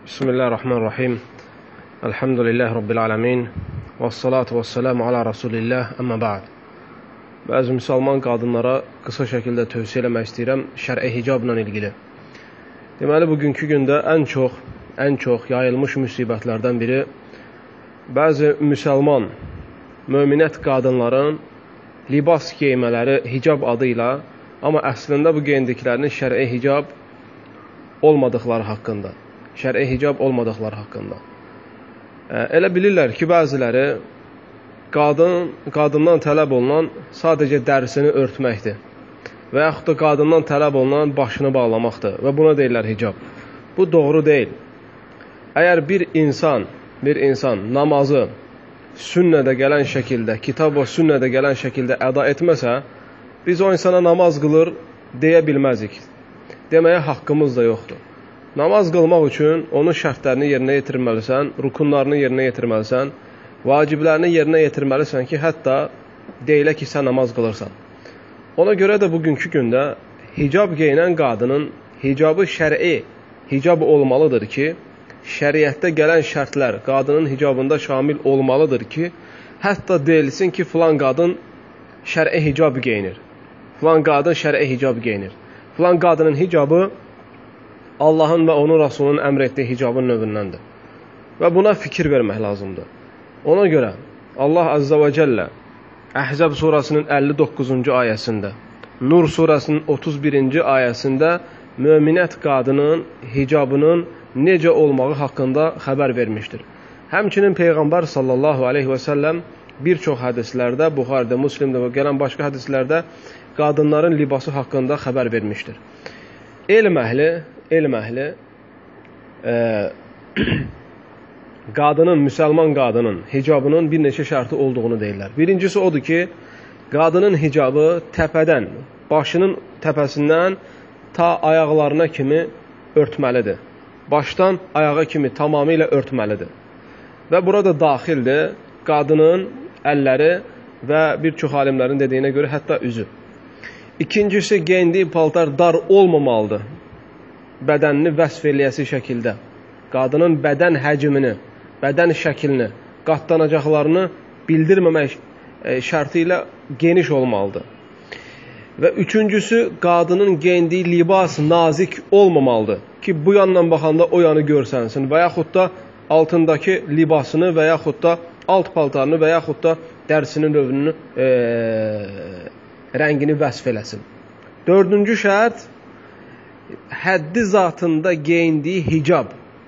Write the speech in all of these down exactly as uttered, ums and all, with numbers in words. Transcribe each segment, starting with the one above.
Bismillahirrahmanirrahim. Elhamdülillahi Rabbil alemin. Vessalatu vesselamu ala Rasulillah. Amma ba'd. Bəzi müsəlman qadınlara qısa şəkildə tövsiyə eləmək istəyirəm şər'i hicabla ilgili. Deməli, bugünkü gündə ən çox, ən çox yayılmış müsibətlərdən biri bəzi müsəlman, möminət qadınların libas geymələri hicab adı ilə, amma əslində bu geyindiklərinin şər'i hicab olmadıqları haqqında. Şər'i hicab olmadıqları haqqında. Elə bilirlər ki, bəziləri qadın, qadından tələb olunan sadəcə dərisini örtməkdir və yaxud da qadından tələb olunan başını bağlamaqdır və buna deyirlər hicab. Bu doğru deyil. Əgər bir insan, bir insan namazı sünnədə gələn şəkildə, kitab və sünnədə gələn şəkildə əda etməsə, biz o insana namaz qılır deyə bilməzik. Deməyə haqqımız da yoxdur. Namaz qılmaq üçün onun şərtlərini yerinə yetirməlisən, rukunlarını yerinə yetirməlisən, vaciblərini yerinə yetirməlisən ki, hətta deyilə ki, sən namaz qılırsan. Ona görə də bugünkü gündə hicab geyinən qadının hicabı şər'i hicab olmalıdır ki, şəriətdə gələn şərtlər qadının hicabında şamil olmalıdır ki, hətta deyilsin ki, filan qadın şər'i hicab geyinir. Filan qadın şər'i hicab geyinir. Filan qadının hicabı Allahın və onun Rasulunun əmr etdiyi hicabın növündəndir. Və buna fikir vermək lazımdır. Ona görə Allah Azza və Cəllə Əhzəb surasının əlli doqquzuncu ayəsində, Nur surasının otuz birinci ayəsində möminət qadının hicabının necə olmağı haqqında xəbər vermişdir. Həmçinin Peyğəmbər sallallahu aleyhi və səlləm bir çox hədislərdə, Buxaridə, Müslimdə və gələn başqa hədislərdə qadınların libası haqqında xəbər vermişdir. Elm əhli, elm əhli e, qadının, müsəlman qadının hicabının bir neçə şərti olduğunu deyirlər. Birincisi odur ki, qadının hicabı təpədən, başının təpəsindən ta ayaqlarına kimi örtməlidir. Başdan ayağa kimi tamamilə örtməlidir. Və burada daxildir qadının əlləri və bir çox alimlərin dediyinə görə hətta üzü. İkincisi, geyindiyi paltar dar olmamalıdır. Bədənini vəsf eləyəsi şəkildə. Qadının bədən həcmini, bədən şəklini, qatlanacaqlarını bildirməmək şərti ilə geniş olmalıdır. Və üçüncüsü, qadının geyindiyi libas nazik olmamalıdır ki, bu yandan baxanda o yanı görsənsin və yaxud da altındakı libasını və yaxud da alt paltarını və yaxud da dərsinin növünü, e, rəngini vəsf eləsin. Dördüncü şərt, həddi zatında geyindiyi hicab,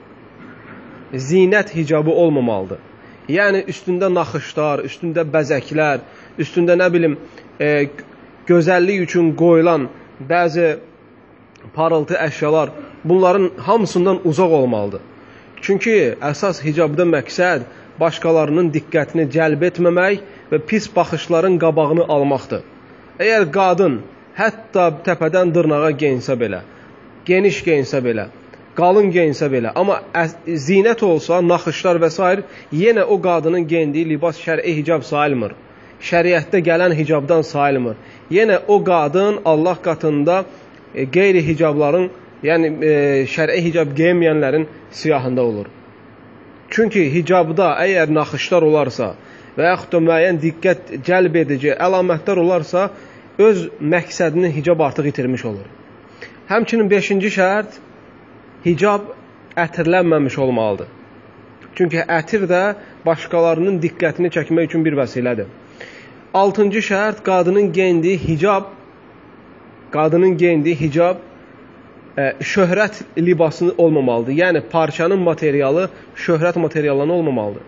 zinət hicabı olmamalıdır. Yəni, üstündə naxışlar, üstündə bəzəklər, üstündə nə bilim, e, gözəllik üçün qoyulan bəzi parıltı əşyalar, bunların hamısından uzaq olmalıdır. Çünki əsas hicabda məqsəd başqalarının diqqətini cəlb etməmək və pis baxışların qabağını almaqdır. Əgər qadın hətta təpədən dırnağa geyinsə belə, geniş geyinsə belə, qalın geyinsə belə, amma zinət olsa, naxışlar və s. yenə o qadının geyindiyi libas şər'i hicab sayılmır. Şəriətdə gələn hicabdan sayılmır. Yenə o qadın Allah qatında e, qeyri-hicabların, yəni e, şər'i hicab geyinməyənlərin siyahında olur. Çünki hicabda əgər naxışlar olarsa və yaxud da müəyyən diqqət cəlb edici əlamətlər olarsa, öz məqsədini hicab artıq itirmiş olur. Həmçinin beşinci şərt, hicab ətirlənməmiş olmalıdır. Çünki ətir də başqalarının diqqətini çəkmək üçün bir vəsilədir. Altıncı şərt, qadının geyindiyi hicab, qadının geyindiyi hicab e, şöhrət libası olmamalıdır. Yəni, parçanın materialı şöhrət materiallarına olmamalıdır.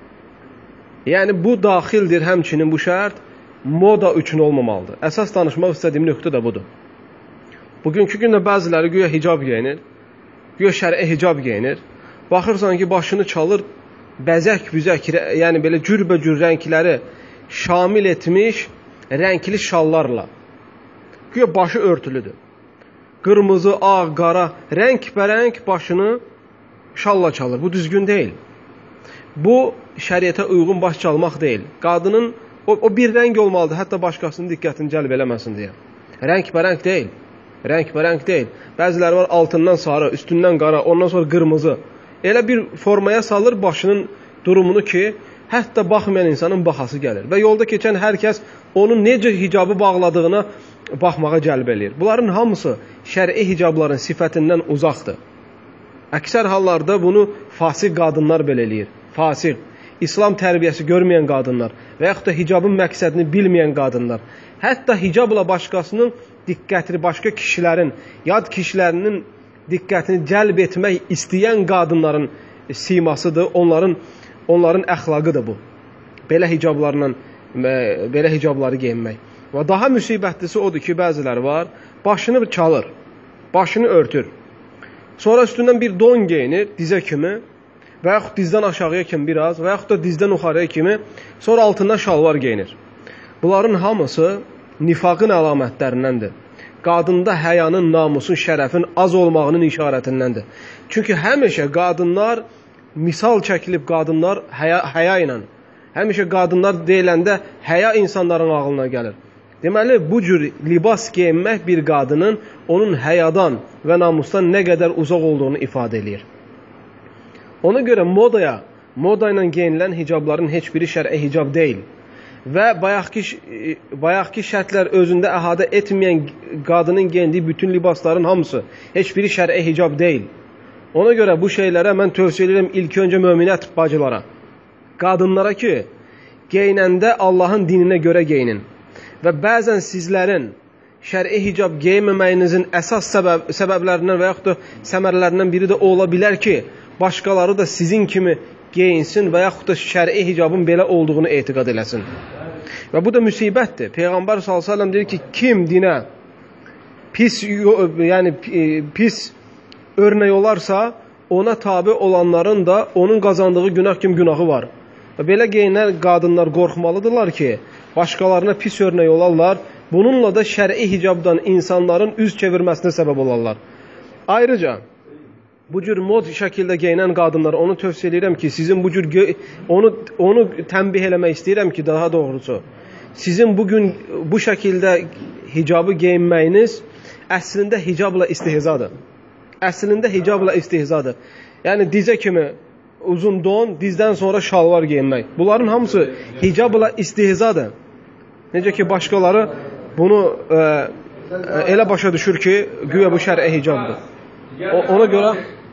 Yəni, bu daxildir həmçinin bu şərt, moda üçün olmamalıdır. Əsas danışmaq istədiyim nöqtə də budur. Bugünkü gündə bəziləri güya hicab geyinir, güya şər'i hicab geyinir. Baxırsan ki, başını çalır, bəzək-büzək, yəni belə cürbəcür rəngləri şamil etmiş rəngli şallarla. Güya başı örtülüdür. Qırmızı, ağ, qara, rəng-bərəng başını şalla çalır. Bu düzgün deyil. Bu, şəriətə uyğun baş çalmaq deyil. Qadının o, o bir rəng olmalıdır, hətta başqasının diqqətini cəlb eləməsin deyə. Rəng-bərəng deyil. Rəng-bərəng deyil. Bəziləri var altından sarı, üstündən qara, ondan sonra qırmızı. Elə bir formaya salır başının durumunu ki, hətta baxmayan insanın baxası gəlir. Və yolda keçən hər kəs onun necə hicabı bağladığına baxmağa cəlb eləyir. Bunların hamısı şər'i hicabların sifətindən uzaqdır. Əksər hallarda bunu fasiq qadınlar belə eləyir. Fasiq, İslam tərbiyəsi görməyən qadınlar və yaxud da hicabın məqsədini bilməyən qadınlar. Hətta hicabla başqasının diqqətini, başqa kişilərin, yad kişilərinin diqqətini cəlb etmək istəyən qadınların simasıdır, onların onların əxlaqıdır bu. Belə hicablarla, belə hicabları geyinmək. Və daha müsibətlisi odur ki, bəziləri var, başını çalır, başını örtür. Sonra üstündən bir don geyinir, dizə kimi və yaxud dizdən aşağıya kimi biraz və yaxud da dizdən yuxarıya kimi, sonra altından şalvar geyinir. Bunların hamısı nifaqın əlamətlərindəndir. Qadında həyanın, namusun, şərəfin az olmağının işarətindəndir. Çünki həmişə qadınlar, misal çəkilib qadınlar həya, həya ilə, həmişə qadınlar deyiləndə həya insanların ağlına gəlir. Deməli, bu cür libas geyinmək bir qadının onun həyadan və namusdan nə qədər uzaq olduğunu ifadə edir. Ona görə modaya, moda ilə geyinilən hicabların heç biri şər'i hicab deyil. Və bayaqki, bayaqki şərtlər özündə əhadə etməyən qadının geyindiyi bütün libasların hamısı heç biri şər'i hicab deyil. Ona görə bu şeylərə mən tövsiyə edirəm ilk öncə möminət bacılara, qadınlara ki, geyinəndə Allahın dininə görə geyinin. Və bəzən sizlərin şər'i hicab geyinməməyinizin əsas səbəb, səbəblərindən və yaxud da səmərlərindən biri də ola bilər ki, başqaları da sizin kimi geyinsin və yaxud da şər'i hicabın belə olduğunu etiqad eləsin. Və bu da müsibətdir. Peyğəmbər sallallahu əleyhi və səlləm deyir ki, kim dinə pis, yəni pis örnək olarsa, ona tabi olanların da onun qazandığı günah kimi günahı var. Və belə geyinən qadınlar qorxmalıdırlar ki, başqalarına pis örnək olarlar, bununla da şər'i hicabdan insanların üz çevirməsinə səbəb olarlar. Ayrıca, bu cür mod şəkildə geyinən qadınlar, onu tövsiyə edirəm ki, sizin bu cür, onu, onu tənbih eləmək istəyirəm ki, daha doğrusu, sizin bugün bu şəkildə hicabı geyinməyiniz əslində hicabla istihzadır. Əslində hicabla istihzadır. Yəni, dizə kimi uzun don, dizdən sonra şalvar geyinmək. Bunların hamısı hicabla istihzadır. Necə ki, başqaları bunu e, e, elə başa düşür ki, güya bu şər'i hicabdır. O, ona görə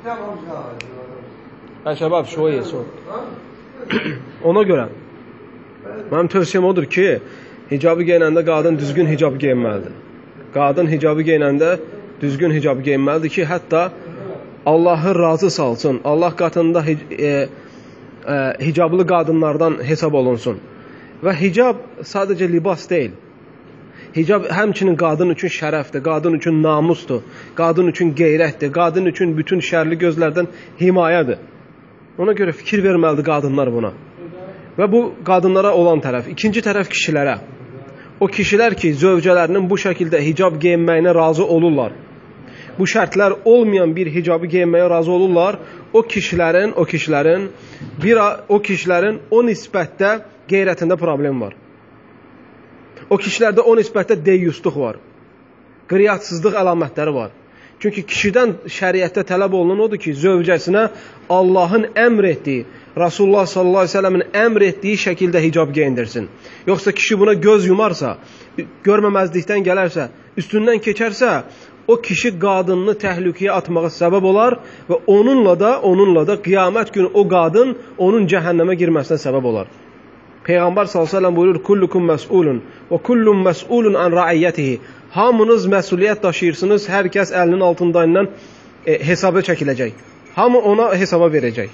şəbab, şoyə, so. Ona görə mənim tövsiyəm odur ki, hicabı geyinəndə qadın düzgün hicab geyinməlidir. Qadın hicabı geyinəndə düzgün hicab geyinməlidir ki, hətta Allahı razı salsın, Allah qatında hic e, e, hicablı qadınlardan hesab olunsun. Və hicab sadəcə libas deyil. Hicab həmçinin qadın üçün şərəfdir, qadın üçün namusdur, qadın üçün qeyrətdir, qadın üçün bütün şərli gözlərdən himayədir. Ona görə fikir verməlidir qadınlar buna. Və bu qadınlara olan tərəf. İkinci tərəf kişilərə. O kişilər ki, zövcələrinin bu şəkildə hicab geyinməyinə razı olurlar. Bu şərtlər olmayan bir hicabı geyinməyə razı olurlar. O kişilərin, o kişilərin, bir, o kişilərin o nisbətdə qeyrətində problem var. O kişilərdə o nisbətdə deyyusluq var. Qriyatsızlıq əlamətləri var. Çünki kişidən şəriətdə tələb olunan odur ki, zövcəsinə Allahın əmr etdiyi, Rasulullah sallallahu aleyhi ve sellemin əmr etdiyi şəkildə hicab geyindirsin. Yoxsa kişi buna göz yumarsa, görməməzlikdən gələrsə, üstündən keçərsə, o kişi qadınını təhlükəyə atmağa səbəb olar və onunla da, onunla da qiyamət günü o qadın onun cəhənnəmə girməsinə səbəb olar. Peyğəmbər sallallahu aleyhi ve sellem buyurur, kullukum məs'ulun və kullum məs'ulun an raiyyətihi. Hamınız məsuliyyət daşıyırsınız, hər kəs əlinin altından e, hesaba çəkiləcək. Hamı ona hesaba verəcək.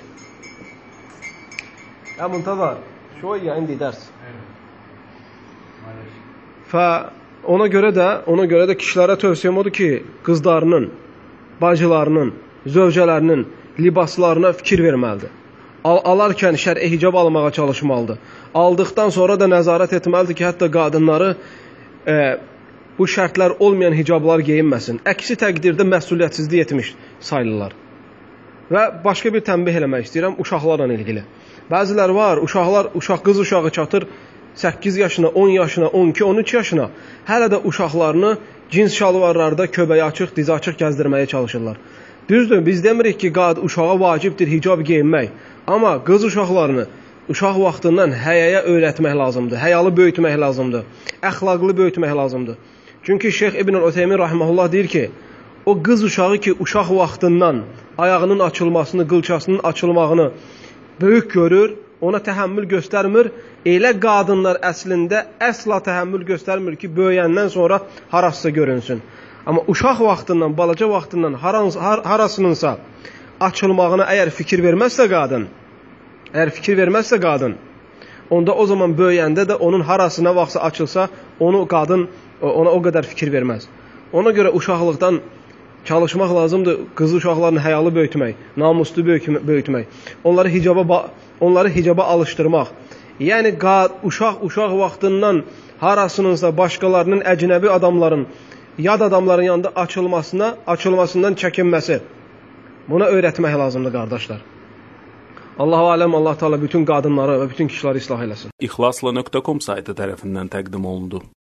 Ya Muntazar, şoyə indi dərs. Və ona görə də, ona görə də kişilərə tövsiyəm odur ki, qızlarının, bacılarının, zövcələrinin libaslarına fikir verməlidir. Al alarkən şər'i hicab almağa çalışmalıdır. Aldıqdan sonra da nəzarət etməlidir ki, hətta qadınları e, bu şərtlər olmayan hicablar geyinməsin. Əksi təqdirdə məsuliyyətsizlik etmiş sayılırlar. Və başqa bir tənbih eləmək istəyirəm uşaqlarla ilgili. Bəzilər var, uşaqlar, uşaq qız uşağı çatır səkkiz yaşına, on yaşına, on iki, on üç yaşına hələ də uşaqlarını cins şalvarlarda köbəyi açıq, dizi açıq gəzdirməyə çalışırlar. Düzdür, biz demirik ki, qad uşağa vacibdir hicab geyinmək. Amma qız uşaqlarını uşaq vaxtından həyaya öyrətmək lazımdır. Həyalı böyütmək lazımdır. Əxlaqlı böyütmək lazımdır. Çünki Şeyx İbn Uteymin rahimehullah deyir ki, o qız uşağı ki, uşaq vaxtından ayağının açılmasını, qılçasının açılmağını böyük görür, ona təhəmmül göstərmir. Elə qadınlar əslində əsla təhəmmül göstərmir ki, böyüyəndən sonra harasısa görünsün. Amma uşaq vaxtından, balaca vaxtından harasınınsa açılmağına əgər fikir verməzsə qadın, əgər fikir verməzsə qadın, onda o zaman böyüyəndə də onun harasına vaxtsa açılsa, onu qadın ona o qədər fikir verməz. Ona görə uşaqlıqdan çalışmaq lazımdır, qız uşaqlarını həyalı böyütmək, namuslu böyütmək, onları hicaba, onları hicaba alışdırmaq. Yəni, uşaq uşaq vaxtından harasınınsa başqalarının, əcnəbi adamların, yad adamların yanında açılmasına, açılmasından çəkinməsi. Buna öyrətmək lazımdır, qardaşlar. Allahu aləm, Allah Teala bütün qadınları və bütün kişiləri islah eləsin. İxlasla nöqtə com saytı tərəfindən təqdim olundu.